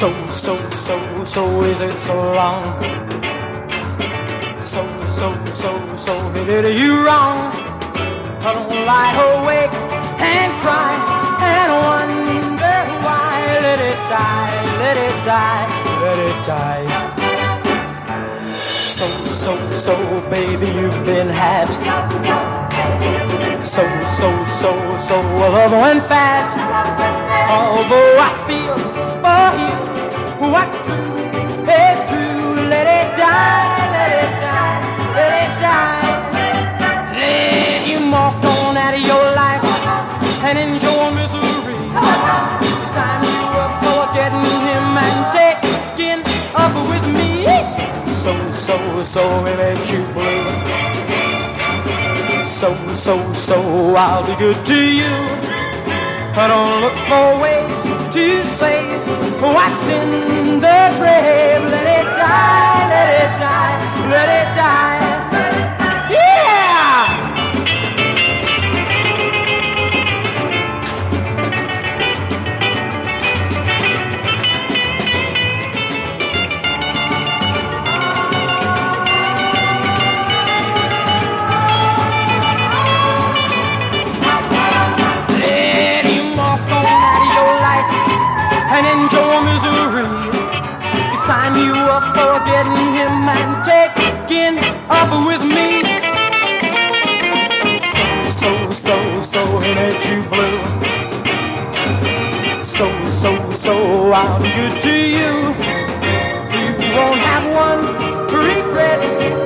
So is it so long? So did you wrong? I don't lie awake and cry and wonder why. Let it die, let it die, let it die. So, baby, you've been had. So, love went bad. Although I feel for you, what's true is true. Let it die, let it die, let it die. Let him walk on out of your life and enjoy misery. It's time you were forgetting him and taking up with me. So it makes you blue. So I'll be good to you. I don't look for ways to say what's in the grave. Let it die, let it die, let it die. Yeah! And enjoy misery. It's time you were forgetting him and taking up with me. So he made you blue. So I'll be good to you. You won't have one regret.